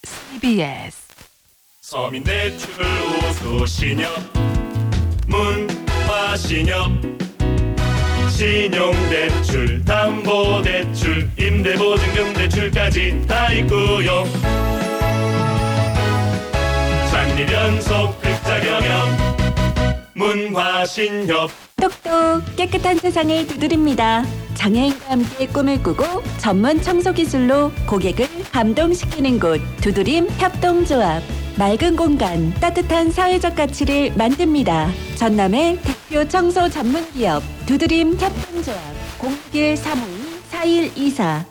CBS 서민대출 우수신협 문화신협 신용대출 담보대출 임대보증금대출까지 다 있고요. 장리변속 극자경영 문화신협. 똑똑 깨끗한 세상을 두드립니다. 장애인과 함께 꿈을 꾸고 전문 청소 기술로 고객을 감동시키는 곳 두드림 협동조합. 맑은 공간, 따뜻한 사회적 가치를 만듭니다. 전남의 대표 청소 전문 기업 두드림 협동조합 061-352-4124.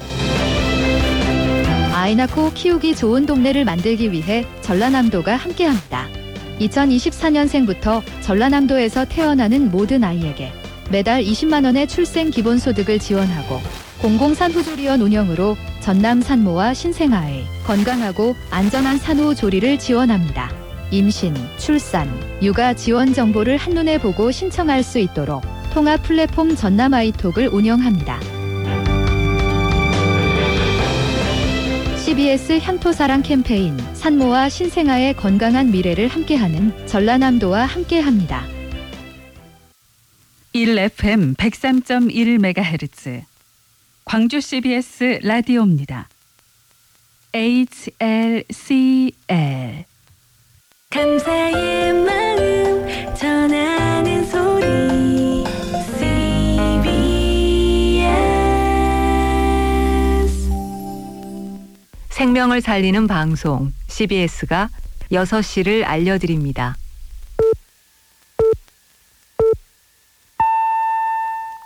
아이 낳고 키우기 좋은 동네를 만들기 위해 전라남도가 함께합니다. 2024년생부터 전라남도에서 태어나는 모든 아이에게 매달 20만 원의 출생 기본소득을 지원하고 공공산후조리원 운영으로 전남 산모와 신생아의 건강하고 안전한 산후조리를 지원합니다. 임신, 출산, 육아 지원 정보를 한눈에 보고 신청할 수 있도록 통합 플랫폼 전남 아이톡을 운영합니다. CBS 향토사랑 캠페인 산모와 신생아의 건강한 미래를 함께하는 전라남도와 함께합니다. 1FM 103.1MHz 광주 CBS 라디오입니다. HLCL 감사의 마음 전하는 소리 CBS. 생명을 살리는 방송 CBS가 6시를 알려드립니다.